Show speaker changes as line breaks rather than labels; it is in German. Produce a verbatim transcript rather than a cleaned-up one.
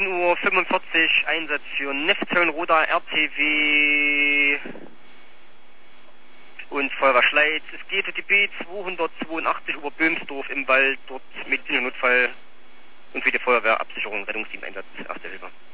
zehn Uhr fünfundvierzig Einsatz für Nefzelnroda, R T W und Feuerwehr Schleiz. Es geht für die B zweihundertzweiundachtzig über Böhmsdorf im Wald, dort Medizin und Notfall und für die Feuerwehr Absicherung, Rettungsteam Einsatz, Erste Hilfe.